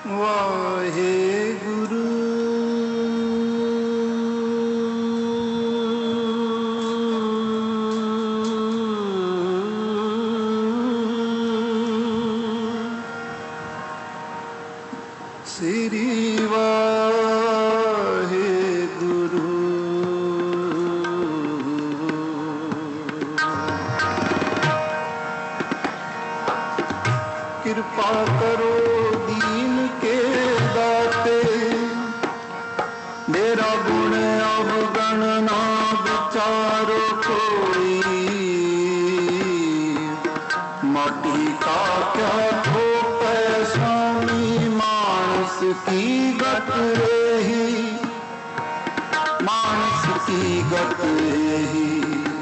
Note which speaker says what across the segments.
Speaker 1: वाहे गुरु। श्री वाहे गुरु। कृपा करो दीन के दाते, मेरा गुण अवगण ना विचारो कोई। माटी का क्या ठोपै स्वामी, मानस की गत रही, मानस की गत रही।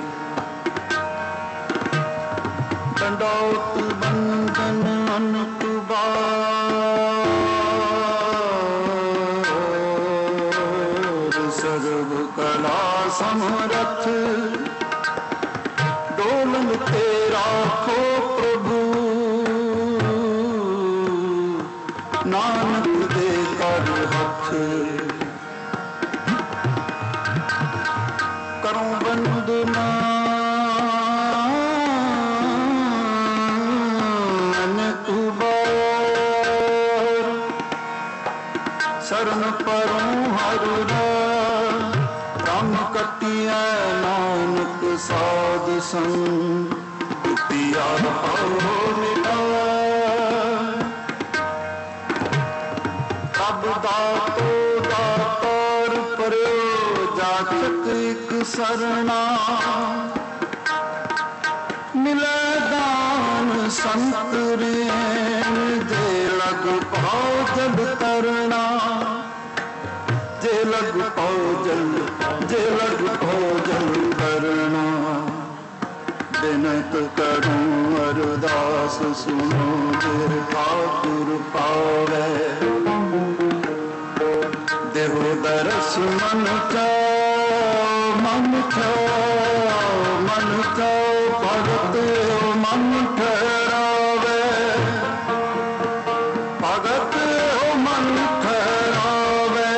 Speaker 1: दंडौत बंदन अनंत बार, सर्व कला समरथ, डोलन तेरा खो प्रभु, नानक दे कर हथ। करूं वंदना शरण परूं हर राम कटिया नानक साध संग, पिया पाओ मिला। तब दातो दातार पर्यो, जाचक एक सरना। मिले दान संत रेण, जे लग पाओ जल तरना। जे लग पाओ जल, जे लग पाओ जल तरना। बिनत करूं अरदास सुनो, जे ठाकुर पावै। देहो दरस मन चाओ, मन चाओ, मन चाओ, भगत मन ठहरावे। भगत मन ठहरावे।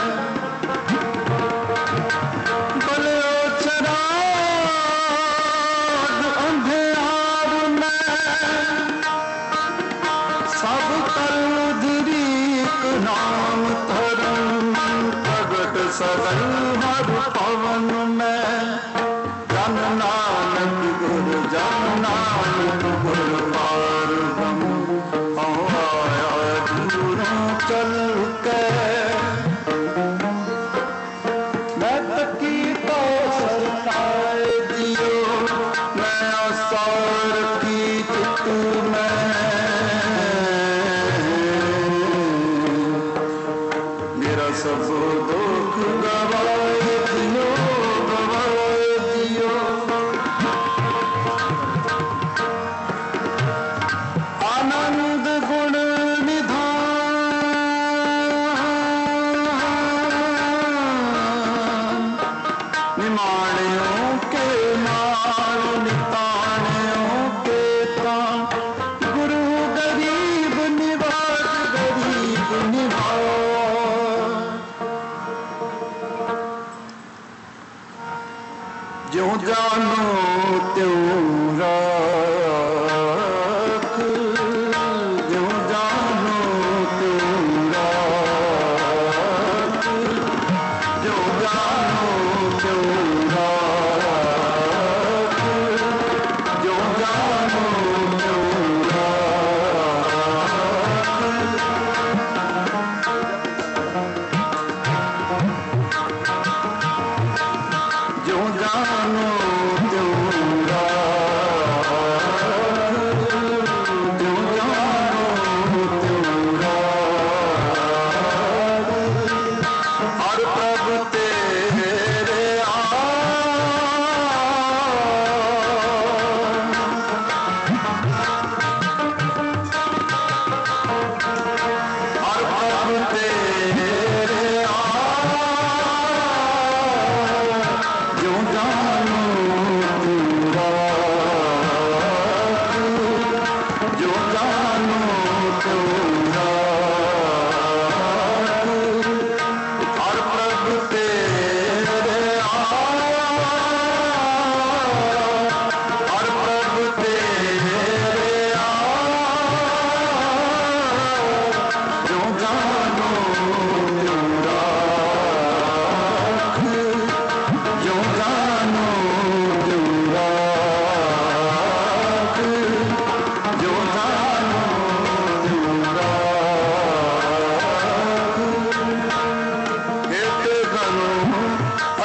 Speaker 1: बलियो चराग अंधियार में, सब कर उधरी नाम धर्म। प्रगट सगल हर पवन में, जन नानक गुर, जन नानक गुर पार ब्रह्म। आया दूरों चल के, मैं तकी तो सरनाए दियो। मैं आसार की चित में, मेरा सब दुख गवाए दियो।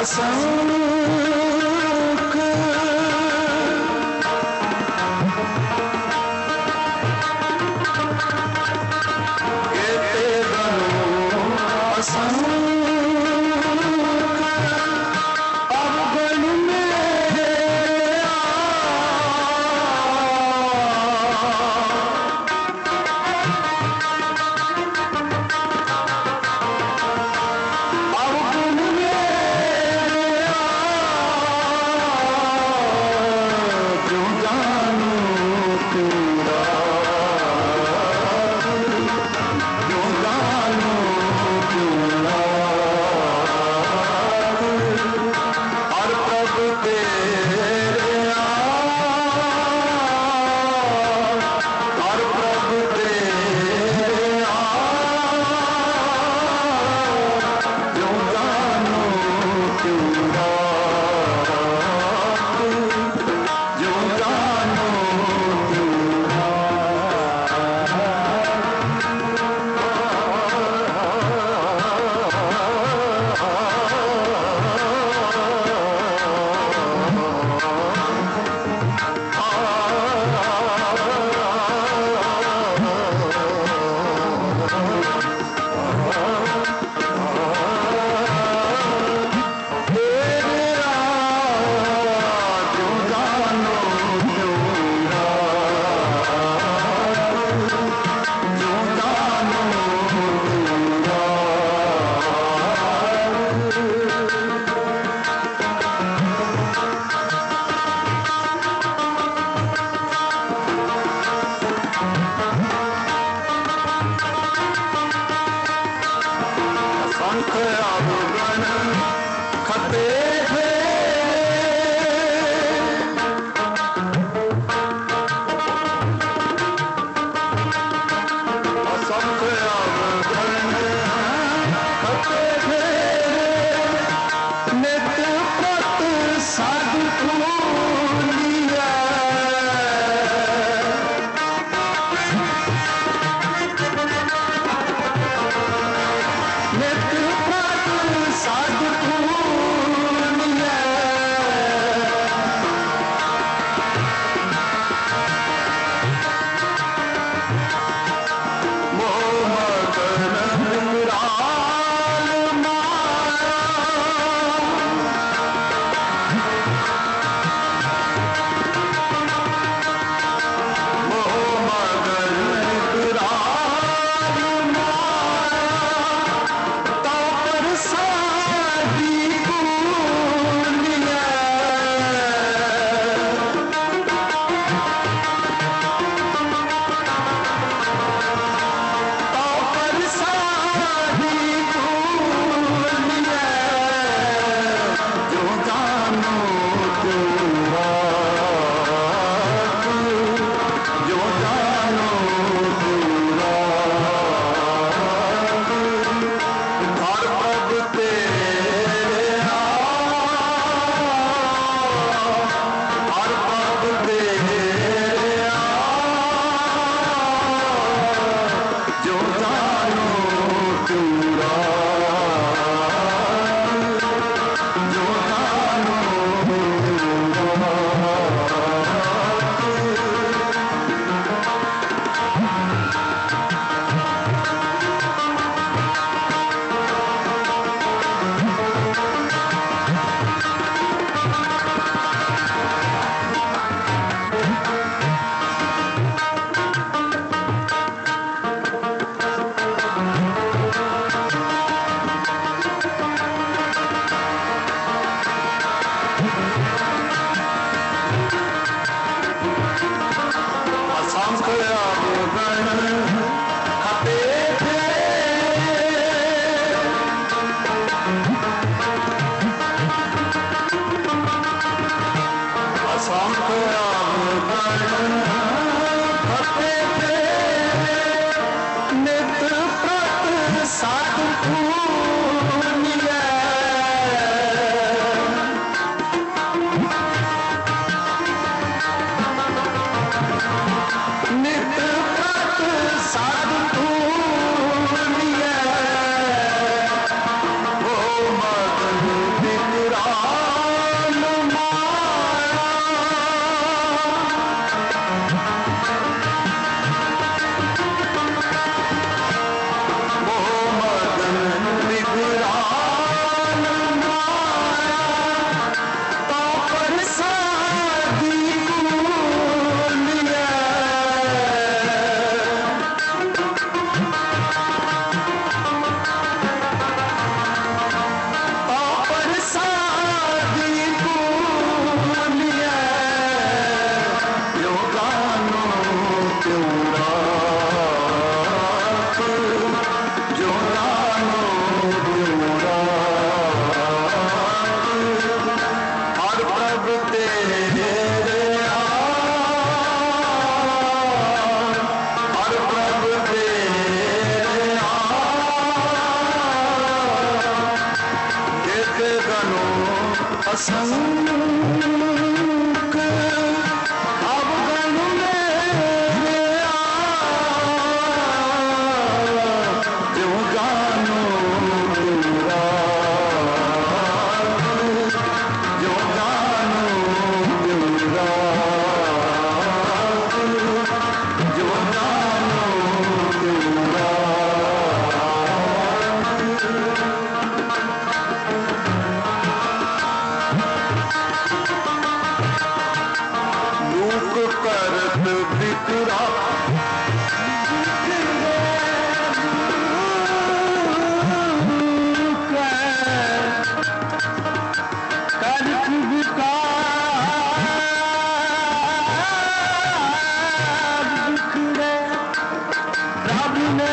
Speaker 1: साधु असंख्य अवगण मेरे जो जानो तेरा जो जानो तेरा जो जानो तेरा करत बिखरा करत बिकार बिखरे रब ने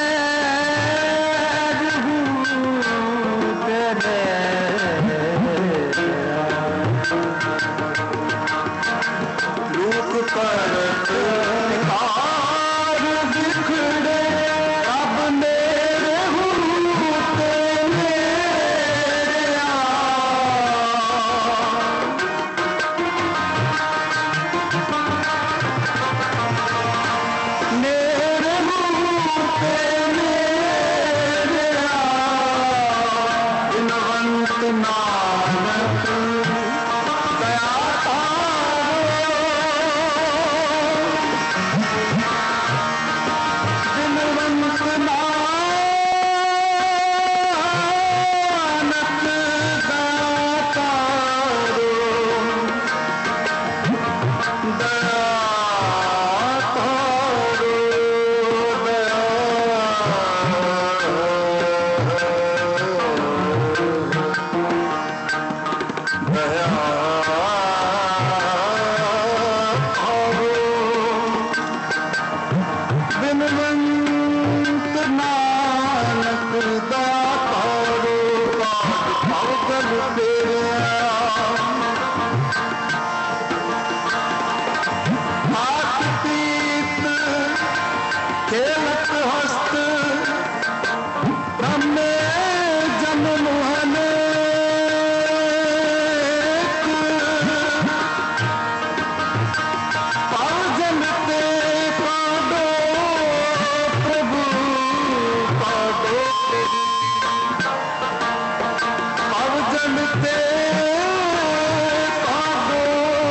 Speaker 1: रूप करत बिकार बिखरे रब मेरे रूप मेरा मेरे रूप मेरा बिनवंत नानक दया बिनवंत नानक दातारो दया तारो बिनवंत नानक दातारो पागल तेरा हाथ पीत खेलत हस्त ब्रह्मे जन्म अनेक पाजन ते पाडो प्रभु पाडो पावजन ते पाडो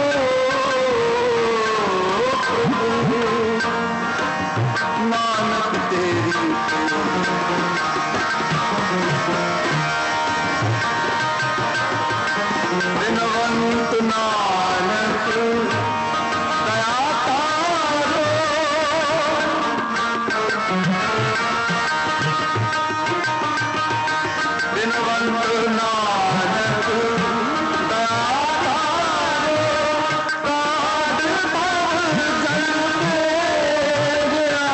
Speaker 1: प्रभु नानक तेरी बिनवंत नानक दया तारो बिनवंत नानक दया तारो काट भव जल तेरा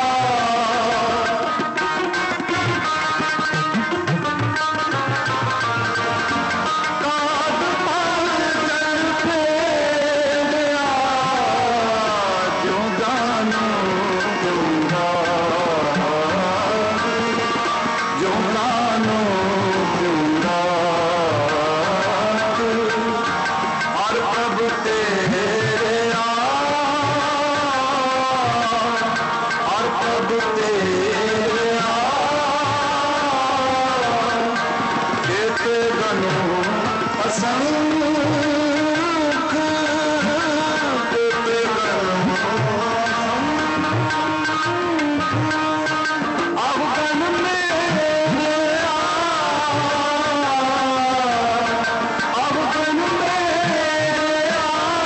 Speaker 1: काट भव जल तेरा जो जानो तेरा जो जानो तेरा हर प्रभु तेरा हर प्रभु तेरा केते गनो असंख्य केते गनो अवगण मेरे अवगण मेरे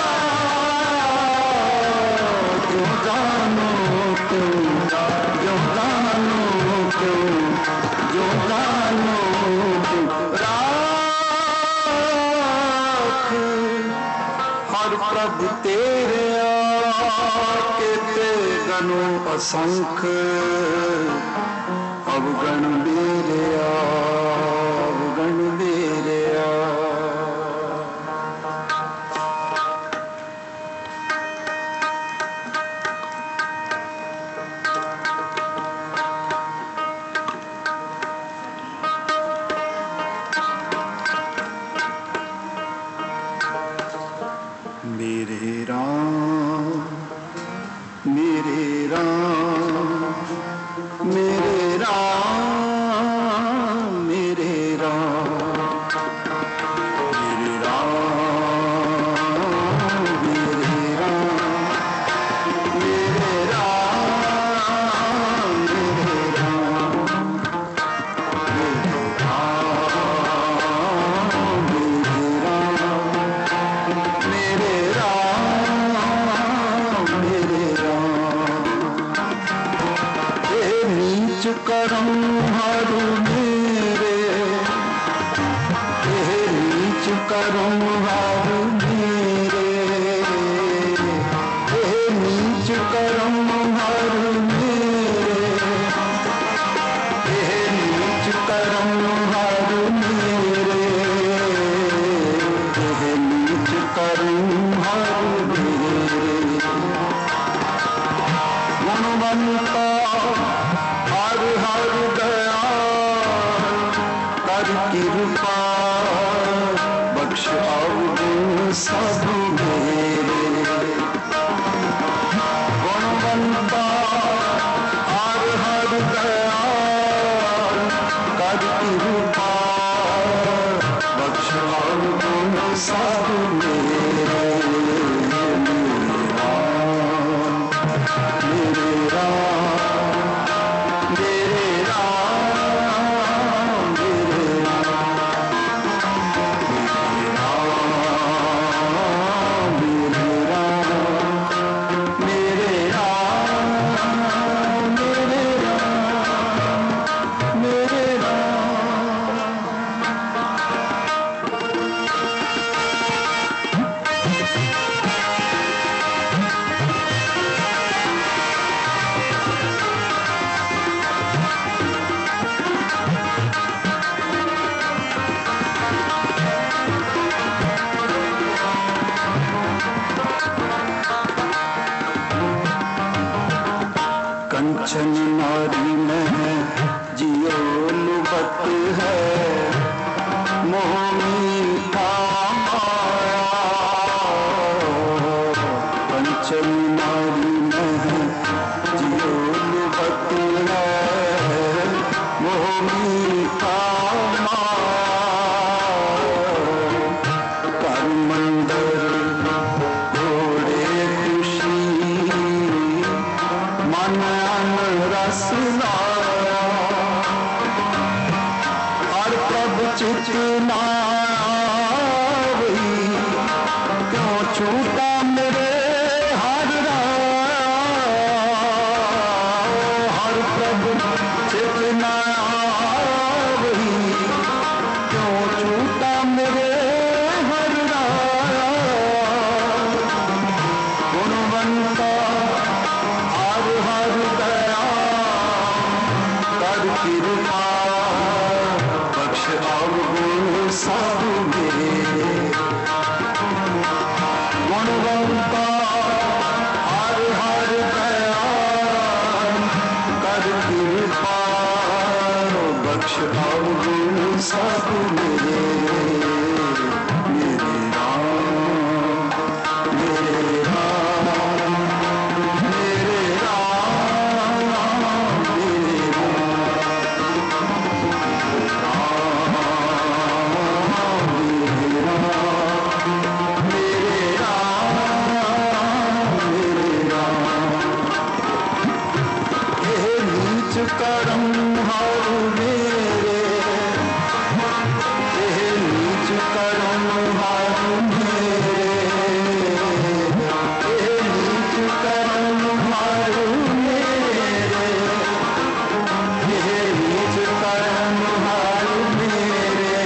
Speaker 1: जो जानो तेरा जो जानो जो जानो राख हर प्रभु तेरे केते गनो असंख्य अवगण मेरे अवगण मेरे नीच करम हर मेरे, नीच करम हर मेरे, नीच करम हर मेरे, नीच करम हर मेरे, नीच करम हर मेरे। गुणवंता हर हर दयाल कर कृपा बख्श अवगुण सब मेरे। गुणवंता हर हर दयाल कर कृपा बख्श अवगुण सब मेरे। कंचन नारी में जियो लुबत है, मोह मीठा माया। कंचन नारी में जियो लुबत है, मोह मीठा माया। कर मंदिर घोड़े खुशी मन रस लाया। हर प्रभु चित नावई, क्यों छूटा मेरे हर राया। हर प्रभु चित नावई, क्यों छूटा मेरे हर राया। गुणवंता हर हर दया कर कृपा बख्श अवगुण सब मेरे। गुणवंता हर हर दया कर कृपा बख्श अवगुण सब मेरे। मेरे राम मेरे राम मेरे राम मेरे नीच करम हर मेरे, नीच करम हर मेरे, नीच करम हर मेरे, नीच करम हर मेरे,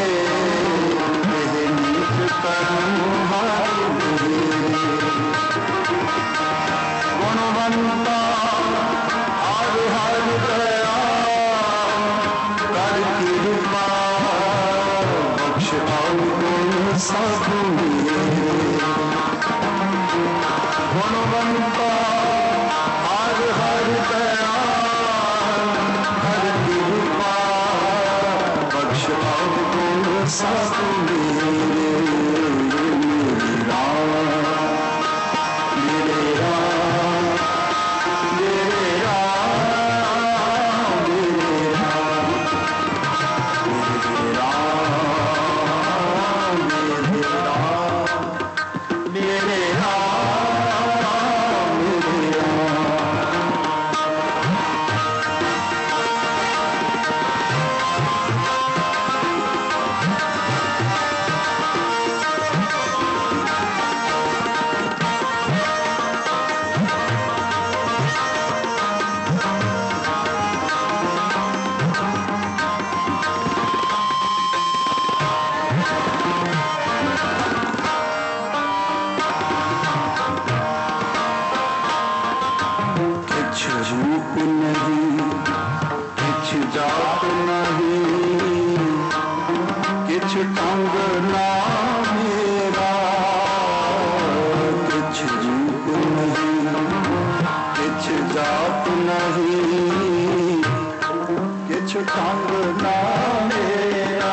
Speaker 1: नीच करम हर मेरे। गुणवंता हर हर दया नहीं, किछ जात नहीं, किछ ढंग ना मेरा, किछ रूप नहीं, किछ जात नहीं, किछ ढंग ना मेरा।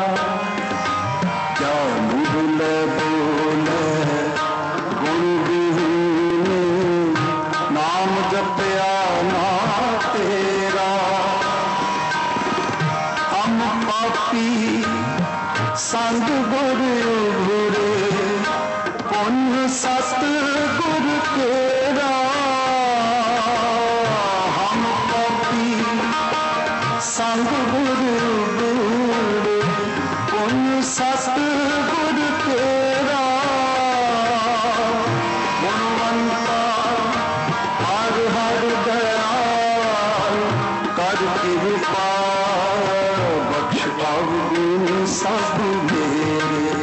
Speaker 1: क्या मुगले बोले गुण विहीन, नाम जपया ना तेरा। हम पापी संग गुर गुरे, पुण्य सत गुर तेरा। हम पापी संग गुर गुरे, पुण्य सत गुर तेरा। गुणवंता हर हर दयाल, कर कृपा बख्श अवगुण सब मेरे।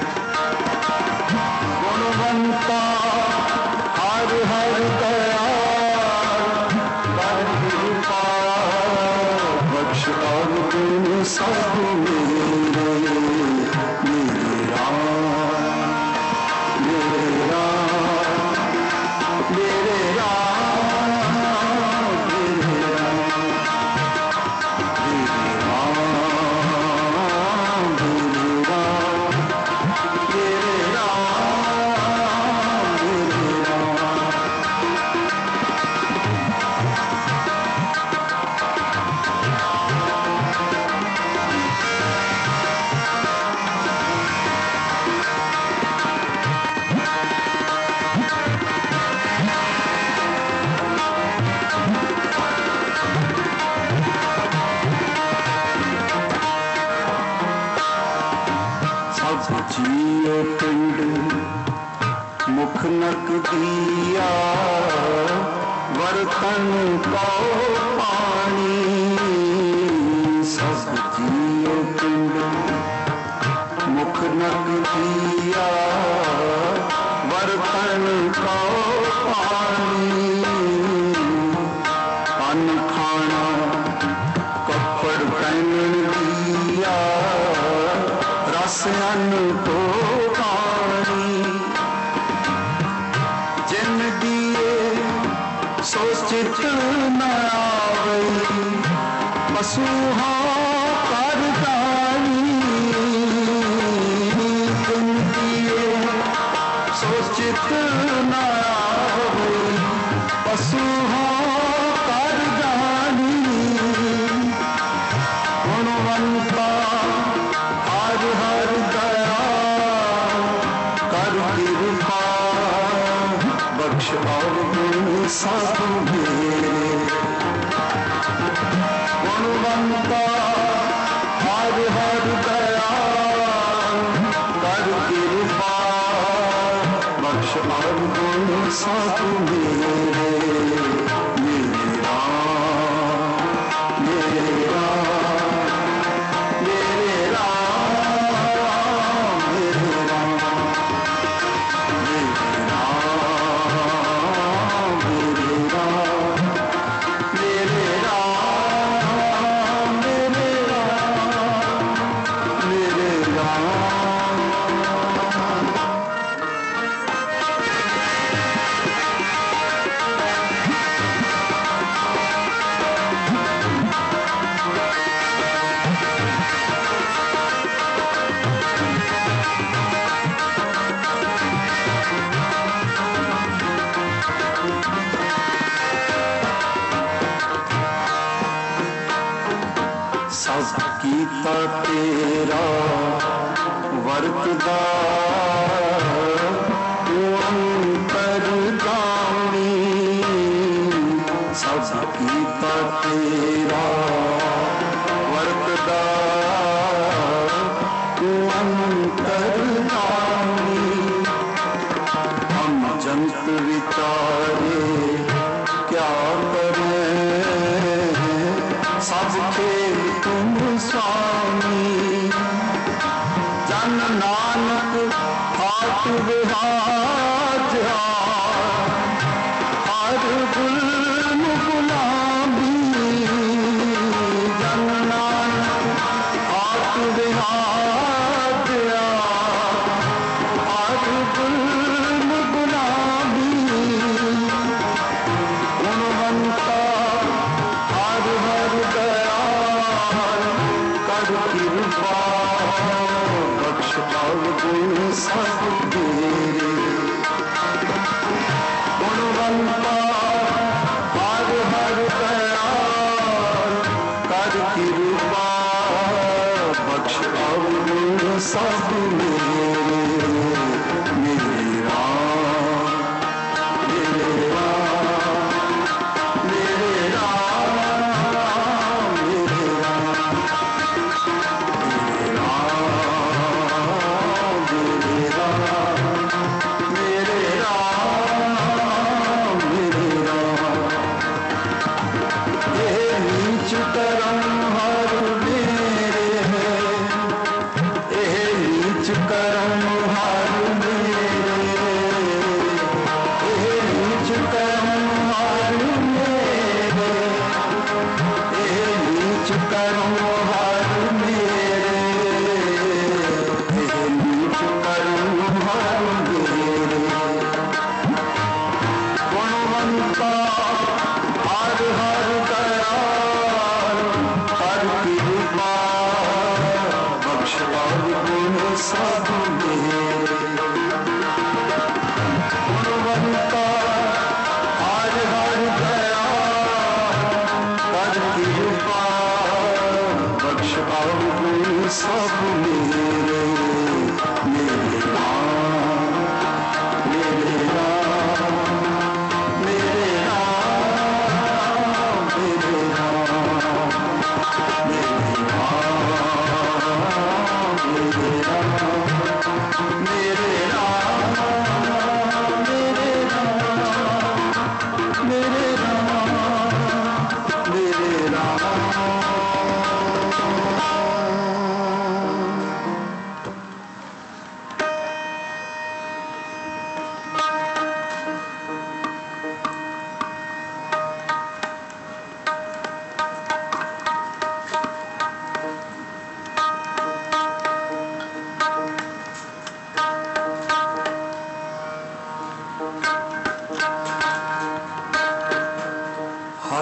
Speaker 1: गुणवंता हर हर दयाल, कर कृपा बख्श अवगुण सब मेरे। मेरे राम, मेरे राम, मेरे राम, मेरे राम, मेरे राम, मेरे राम, मेरे राम, मेरे राम। सब जियो पिंड मुख नक दिया, वर्तन को पानी। सब जियो पिंड मुख नक दिया, वर्तन को पानी। अन्न खाना कपड़ पहनन दिया, रस अन्न को पानी। जिन दिए सो चित न आवई, पशु हो कर जानी। जिन दिए सो चित न आवई, पशु हो कर जानी। गुणवंता हर हर दया, कर कृपा बख्श अवगुण सब मेरे। गुणवंता हर हर दया, कर कृपा बख्श अवगुण सब मेरे। मेरे राम, मेरे राम, मेरे राम, मेरे राम, मेरे राम, मेरे राम, मेरे राम, मेरे राम, मेरे राम। सब कीता तेरा वर्तदा, तू अंतर्गामी। सब कीता तेरा वर्तदा, तू अंतर्गामी। हम जंत विचारे क्या करें, सब खेल तुम स्वामी। जन नानक हाथ विहाज, हर गुल गुलाबी।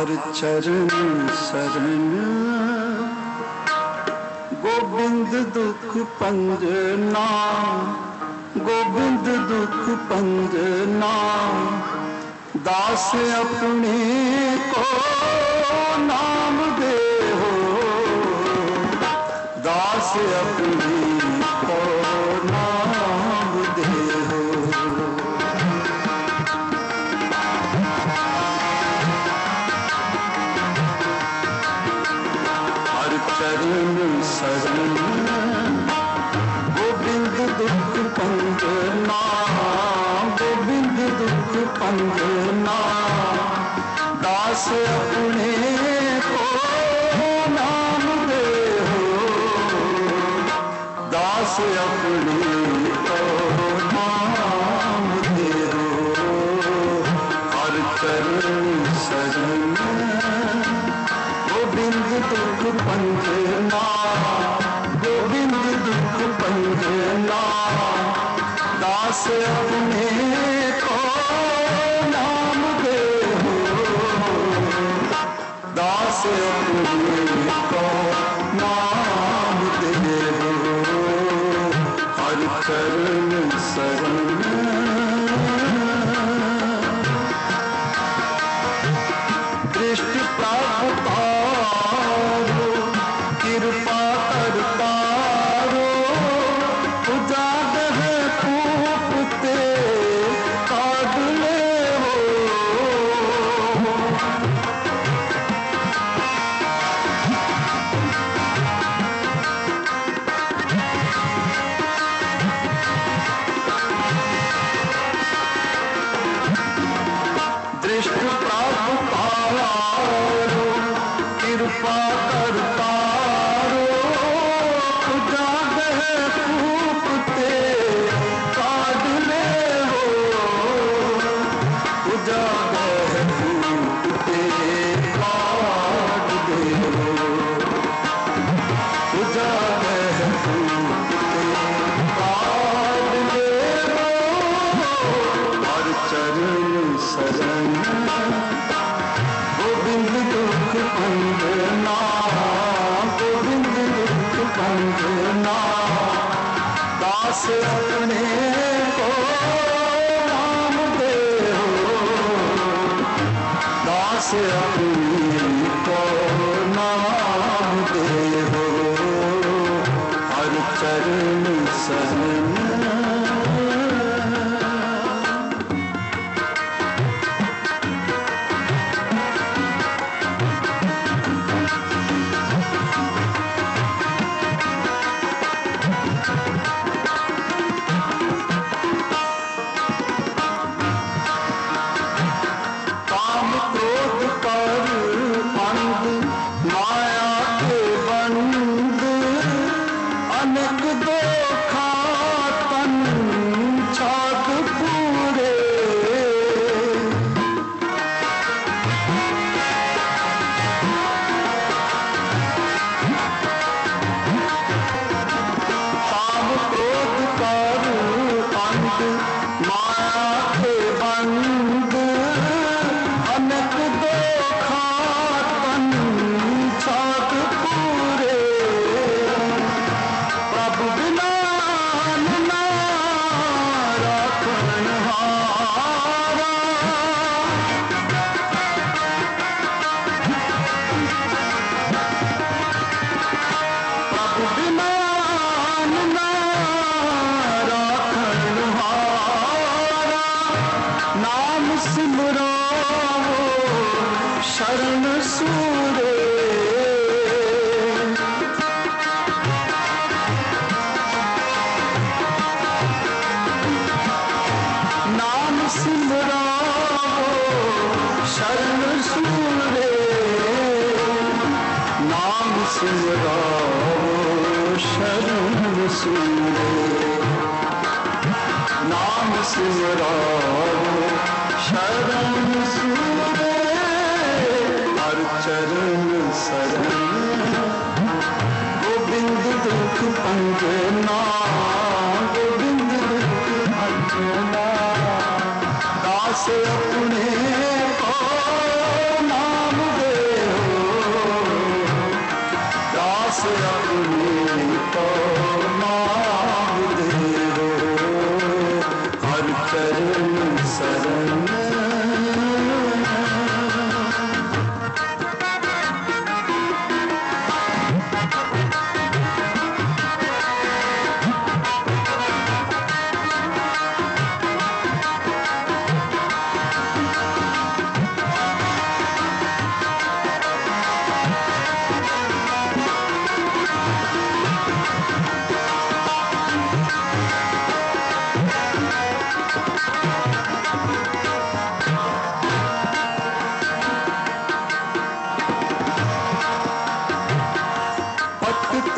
Speaker 1: हर चरण शरण गोविंद दुख पंजना, गोविंद दुख पंजना, दास अपने को नाम दे हो, दास अपने को नाम दे हो। हर चरण शरण गोविंद दुख पंजना, गोविंद दुख पंजना, दास अपने को नाम दे हो, दास अपने को नाम दे हो। हर चरण शरण गोविंद दुख पंजना, गोविंद दुख पंजना, दास अपने को नाम दे हो, दास अपने को नाम दे हो। हर चरण शरण दृष्टि प्राप्त कृपा करतारो, उजागर कूपते काट ले हो। दृष्टि प्राप्त कृपा करतारो, उजागर कूपते काट ले हो, उजागर कूपते काट दे हो, उजागर कूपते काट ले हो। हर चरण शरण गोविंद दुख पंजना, गोविंद दुख पंजना, दास अपने को नाम दे हो, दास अपने को नाम दे हो। हर चरण शरण नाम सिमराओ शरण सुरे, हर चरण शरण गोविंद दुख पंजना, गोविंद दुख पंजना, दास अपने को नाम दे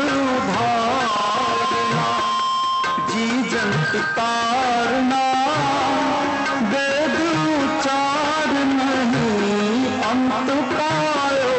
Speaker 1: उधारना, जी जंत तारना, वेद उचार नहीं अंत पायो।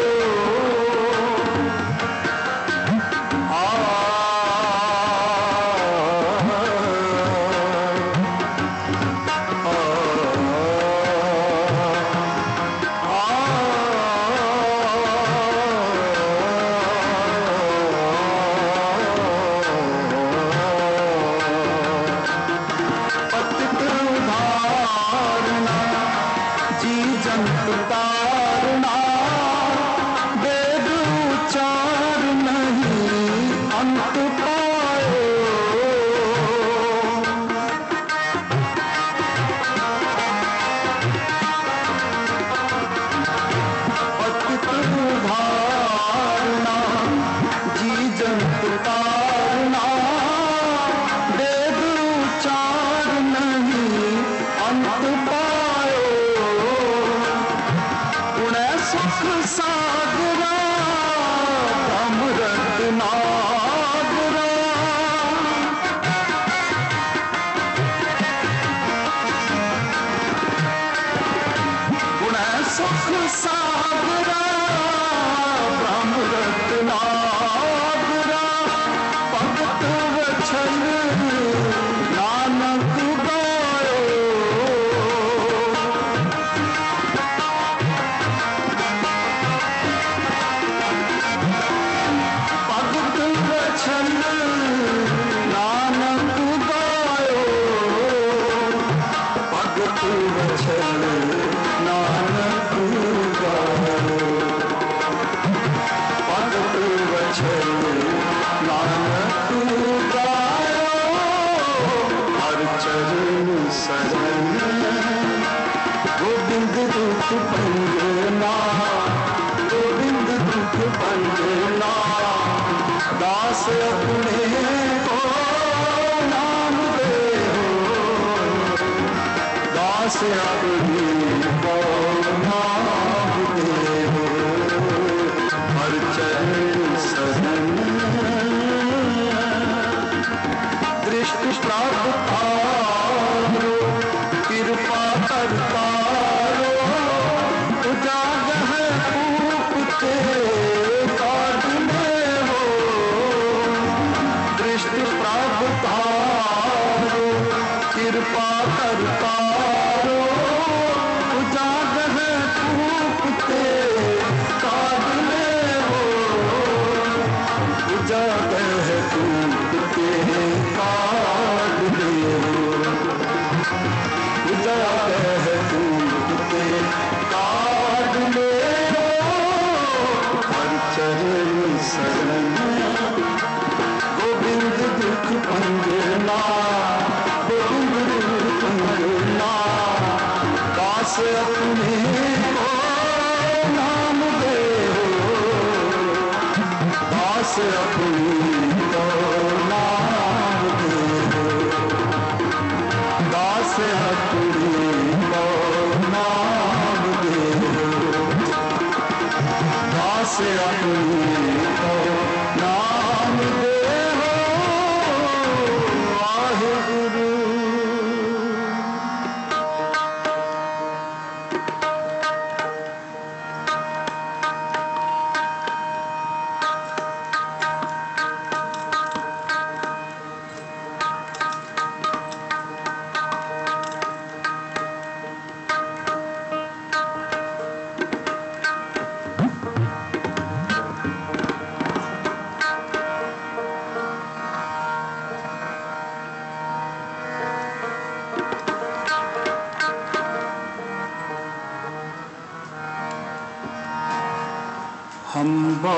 Speaker 1: हम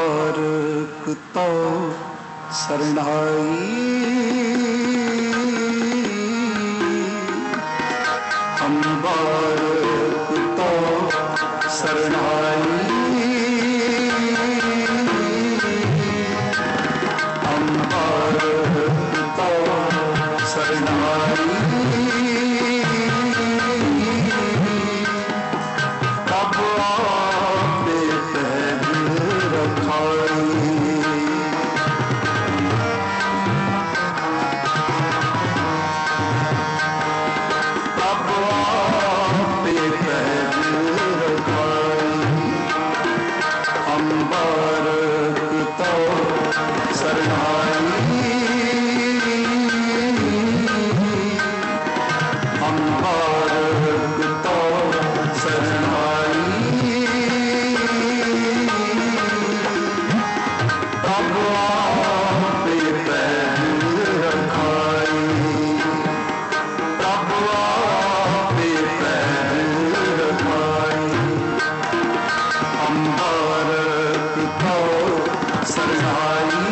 Speaker 1: बारकता शरणाई, हम बारकता शरणाई, हम बारकता शरणाई, कब आपने पैर रखाई, बारकता शरणाई हम बारकता शरणाई तब आपे पैर रखाई तब आपे पैर रखाई हम बारकता शरणाई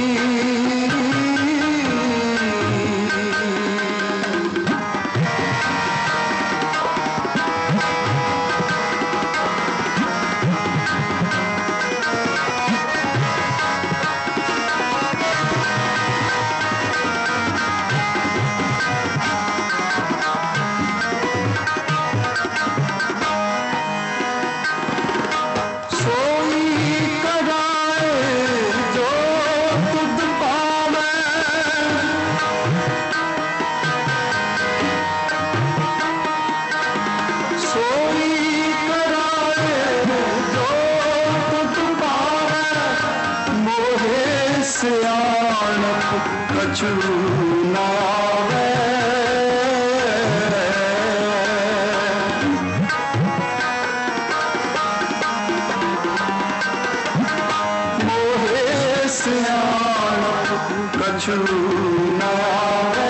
Speaker 1: कछु न आवे मोहे सियाणप कछु न आवे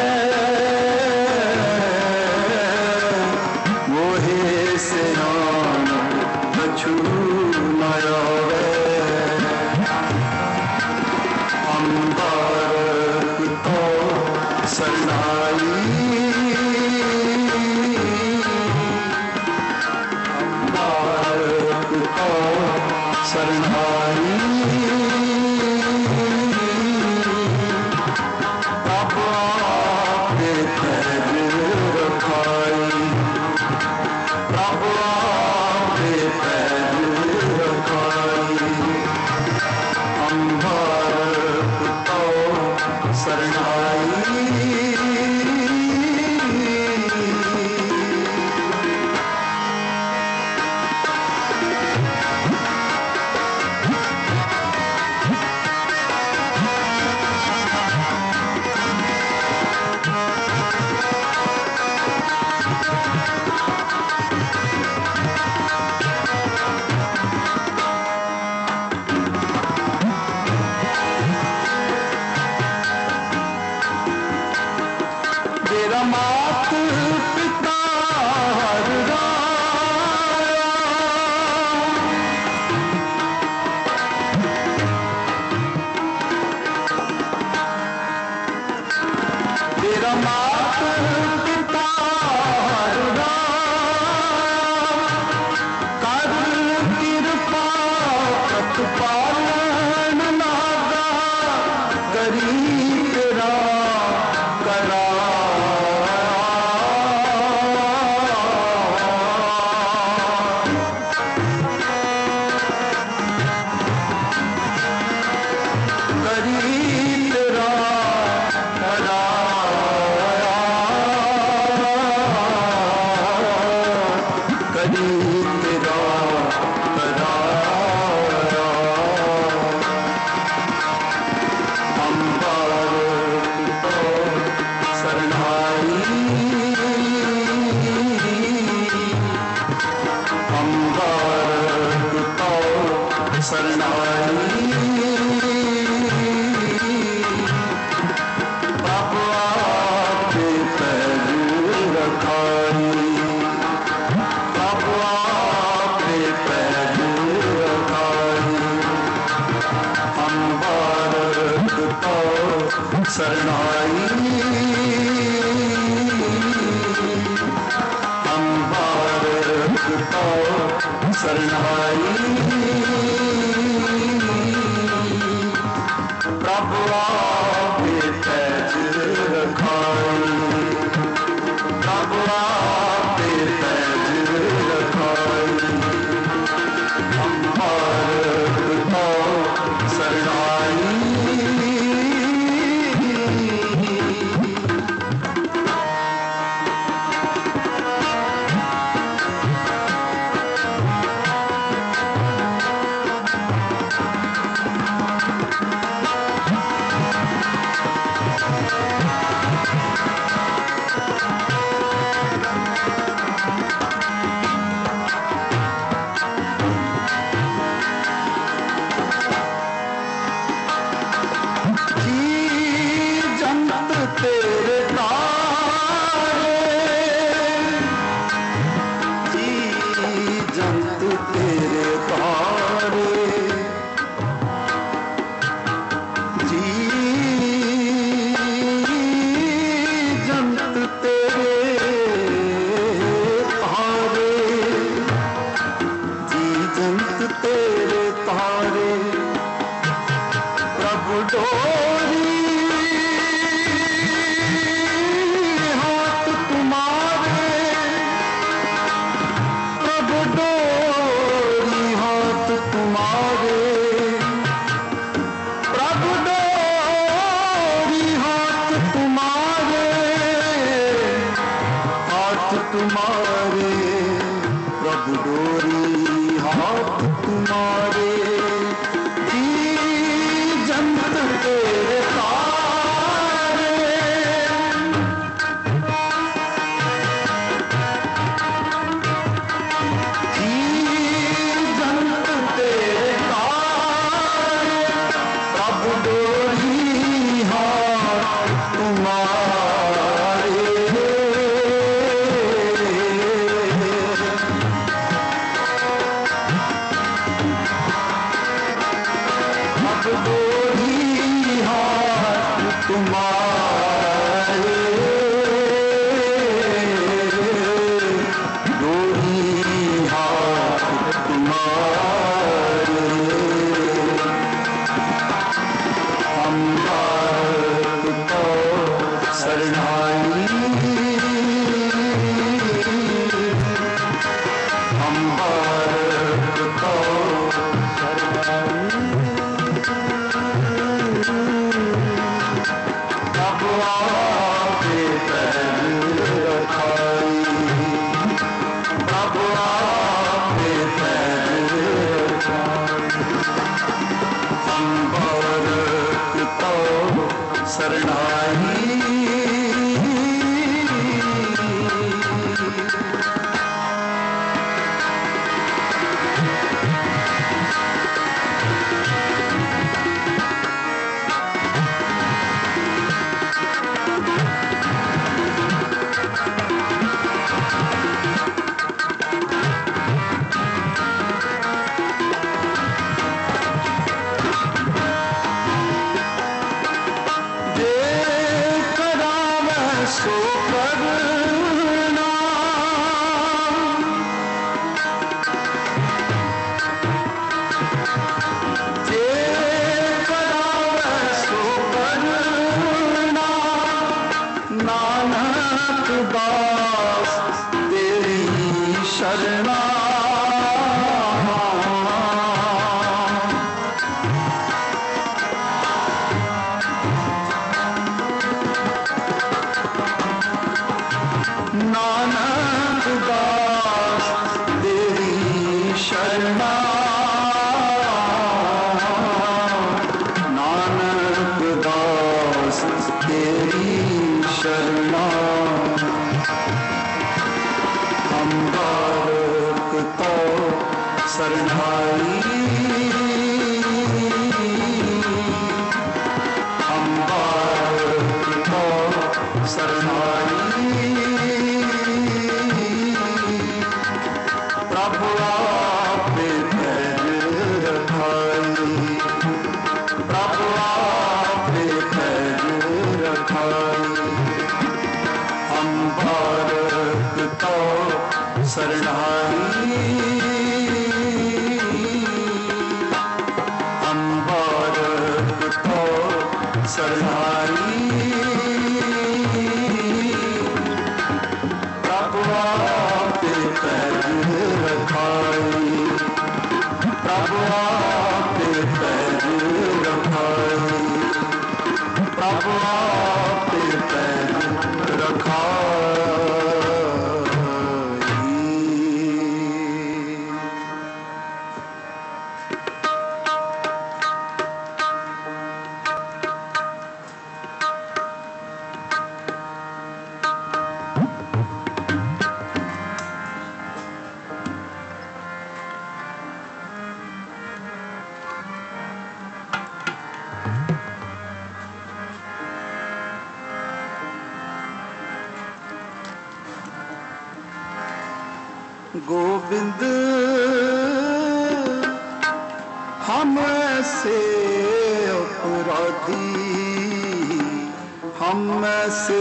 Speaker 1: मोहे सियाणप कछु न आवे शरणाई बारकता शरणाई तब आपे पैर रखाई तब आपे पैर रखाई हम बारकता शरणाई मेरा मात पिता हर राया मेरा मात पिता हर राया कर कृपा प्रतिपालन नागा गरीब तेरा करा शरणाई तब आपे पैर रखाई तब आपे पैर रखाई हम बारकता शरणाई हम बारकता शरणाई प्रभु आपे पैर रखाई प्रभु आपे पैर रखाई हम बारकता शरणाई अब दो ही हाथ तुम्हारे, दो ही हाथ तुम्हारे, हम भारत को शरणाई, हम भारत को शरणाई, अब आपके पैर रखाई, अब आपके पैर रखाई, हम भारत को शरणाई। नानक दास तेरी शरणा, नानक दास तेरी शरणा, नानक दास तेरी शरणा, हम भारत को शरणाई, हम भारत को शरणाई, प्रभु आपके पैर रखाई, प्रभु आपके पैर रखाई, हम भारत को शरणाई, हम भारत को शरणाई, प्रभु आपके पैर रखाई, प्रभु आपके पैर रखाई, प्रभु आपके पैर रखाई। गोविंद हम ऐसे अपराधी, हम ऐसे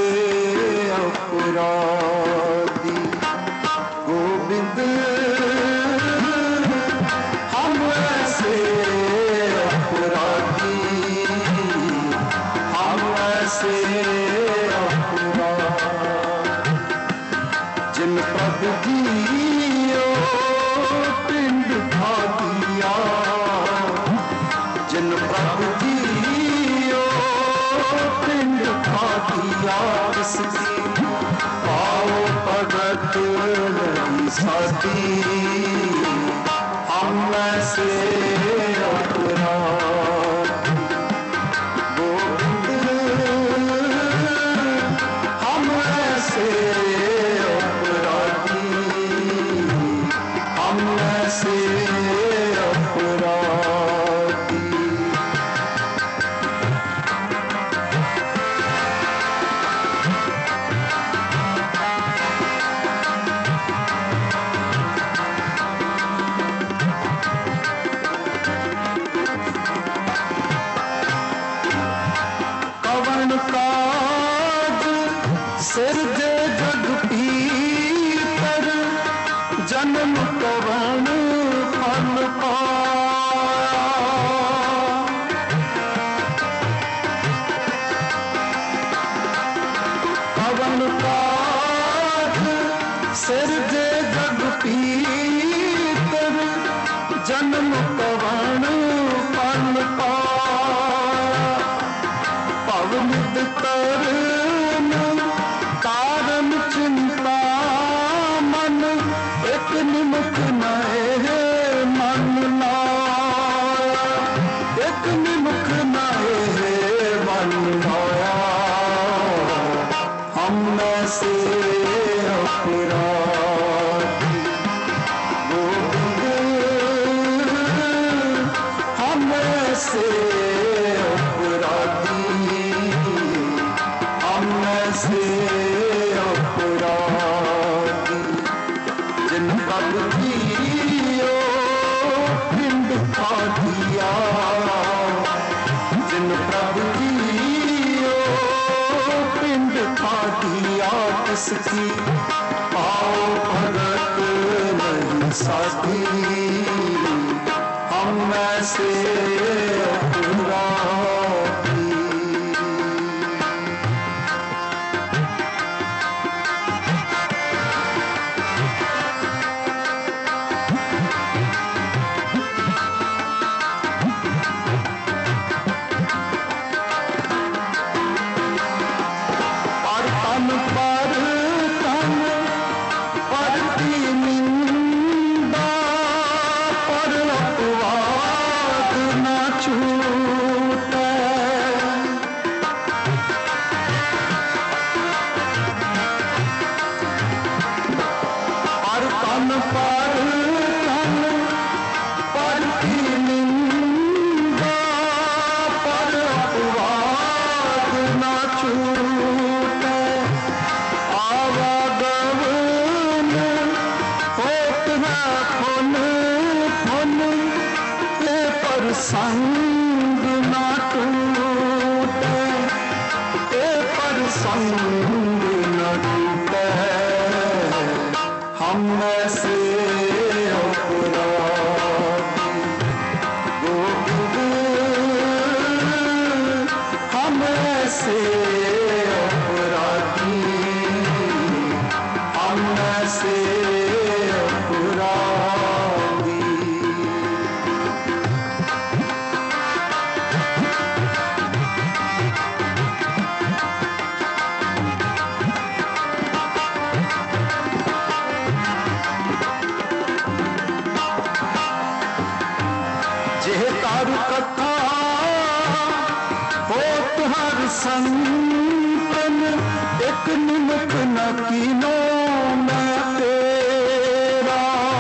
Speaker 1: अपराधी, गोविंद हम ऐसे अपराधी, हम ऐसे अपराधी, जिन प्रभु जियो पिंड खा दिया, जिन प्रभु जियो पिंड खा दिया, किसकी पाओ भगत नहीं साथी, हम ऐसे अपराधी, गोविंद हम ऐसे अपराधी, हम ऐसे अपराधी, काज सिरजे जग पीतर जन्म कवन फल पाया कवन काज सिरजे जग पीतर जन्म कवन फल पाया पवनित तरन कारण चिंता मन एक निमुख नए मन लाया एक निमुख नए मन लाया हम में से अपराधी गोविंद हम में से अपराधी हम में से अपराधी जिन प्रभु जियो पिंड खा दिया जिन प्रभु जियो पिंड खा दिया किसकी पाओ भगत नहीं साथी हम में से अपराधी संग न टूटे पर संग न टूटे हम में से अपराधी गोविंद हम में से अपराधी हम में से अपराधी कथा होत हर संतन एक निमुख न कीनो मैं तेरा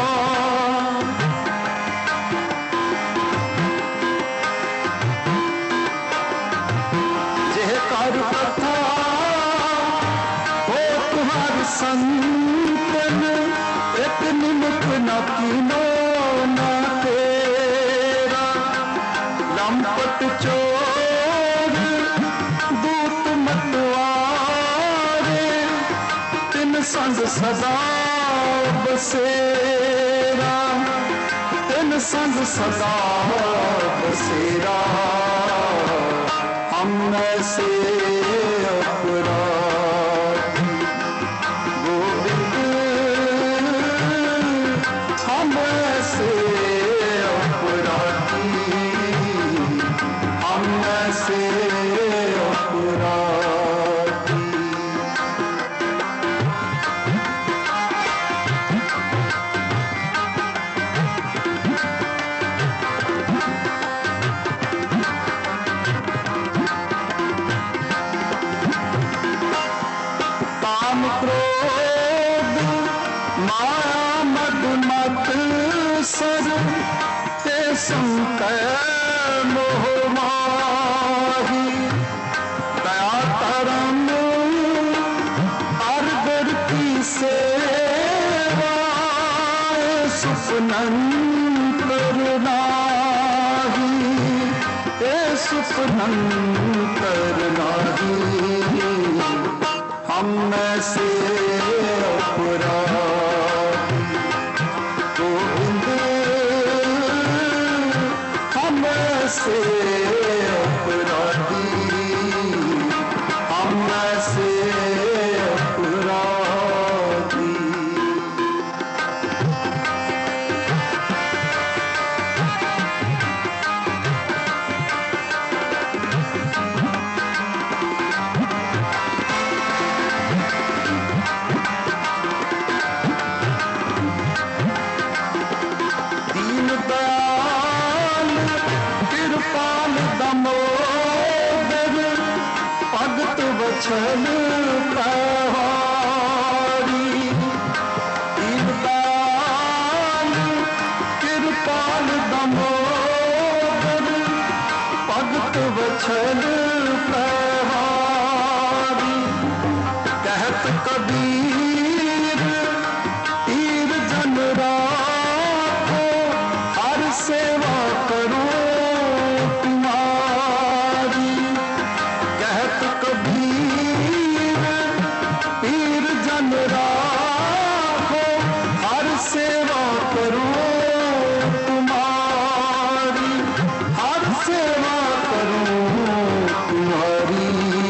Speaker 1: जेह कर कथा होत हर संतन एक निमुख न कीनो लंपट चोर दूत मतवारे तिन संग सदा बसेरा तिन संग सदा बसेरा हम में से अपराधी गोविंद हम में से अपराधी हम में से अपराधी सुपनंतर नाही हम में से अपराधी गोविंद हम में से अपराधी हम में से अपराधी छल पहाड़ी दीनदयाल कृपाल दमोदर भगत वछल पहाड़ी कहत कबीर तीर जन राखो हर सेवा करो तुम्हारी कहत कबीर पीर जन राखो हर सेवा करो तुम्हारी हर सेवा करो तुम्हारी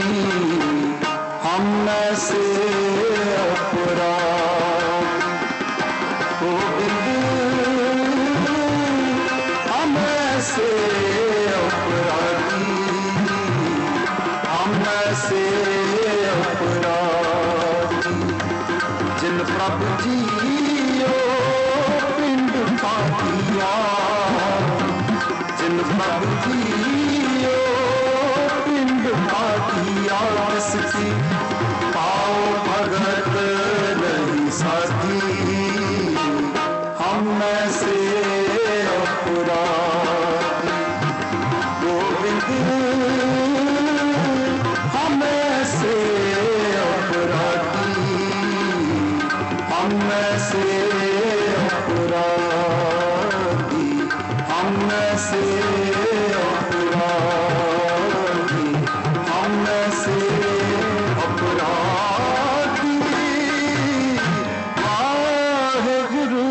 Speaker 1: हम में से अपराध गोविंद हम में से अपराधी हम में से अपराधी जिन प्रभु जियो पिंड पातिया जिन प्रभु जियो पिंड पातिया किसकी पाओ भगत नहीं साथी हम में से अपराधी गोविंद हमें से अपराधी हमें से अपराधी हमें से अपराधी हमें से अपराधी वाहेगुरु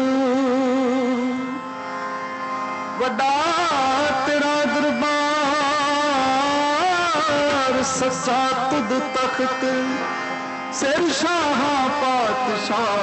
Speaker 1: वड्डा तेरा दरबार सच्चा तुद तख्त सिर शाह पातशाह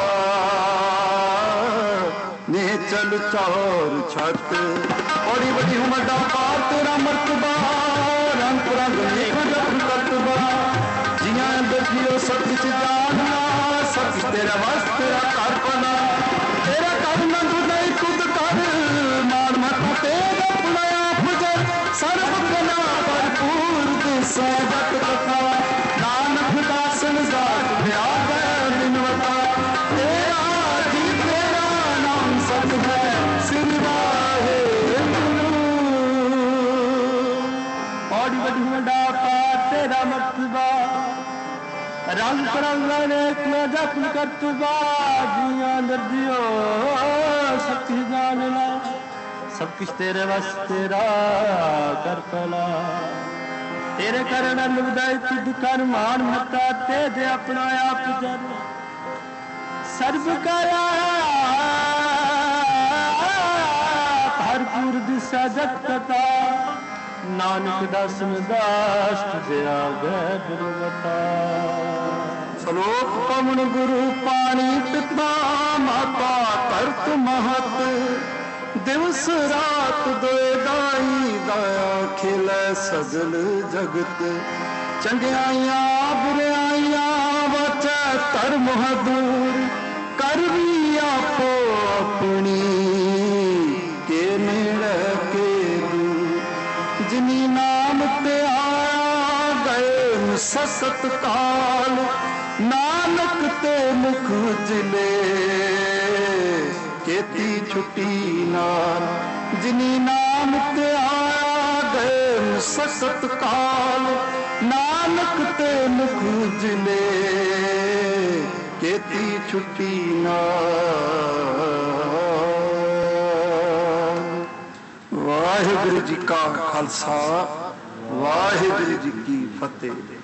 Speaker 1: ने चल चौर छत बड़ी बड़ी उमड़ा पार तेरा मर्तबा रंग रंग करतबा जिया देखियो सब कुछ जानना सब कुछ तेरा वस तेरा कर पना तेरा कर नंद नहीं खुद कर मान मत तेरा पुलाया पुजर सर्व कला भरपूर दिसत कथा नानक दासन जात ब्याग बिनवता तेरा जी तेरा नाम सत है श्री वाहेगुरु बड़ी बड़ी वड्डा पार तेरा मर्तबा रंग रंग अनेक जपन करतबा जिया दर्दियो शक्ति जानना सब कुछ तेरे बस तेरा कर पला तेरे कारण लुदाई तुद कर मान मता ते दे अपना आप जर सर्व करा भरपूर दिशा जग कथा नानक दर्शन दाष्ट दया गुरुवता श्लोक पवन गुरु पानी पिता माता करत महत दिवस रात दोए दाई दया खिलै सगल जगत चंगियाइयां बुराइयां बचै धर्म दूर कर भी आपो अपनी के नेड़े के दूर जिनी नाम ते आया गए ससत काल नानक ते मुख जिले केती छुट्टी नाल जिनी नाम ते आया गए ससत काल नानक ते मुख जिले केती छुट्टी नाल। वाहिगुरु जी का खालसा वाहिगुरू जी की फतेह।